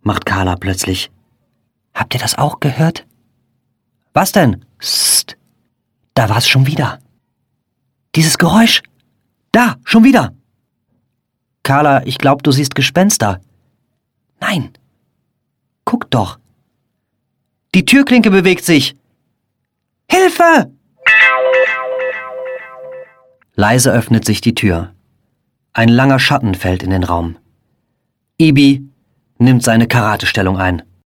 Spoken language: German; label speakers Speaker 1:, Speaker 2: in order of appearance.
Speaker 1: macht Carla plötzlich. Habt ihr das auch gehört? Was denn? Psst. Da war's schon wieder. Dieses Geräusch. Da, schon wieder. Carla, ich glaub, du siehst Gespenster. Nein. Guck doch. Die Türklinke bewegt sich. Hilfe! Leise öffnet sich die Tür. Ein langer Schatten fällt in den Raum. Ibi nimmt seine Karatestellung ein.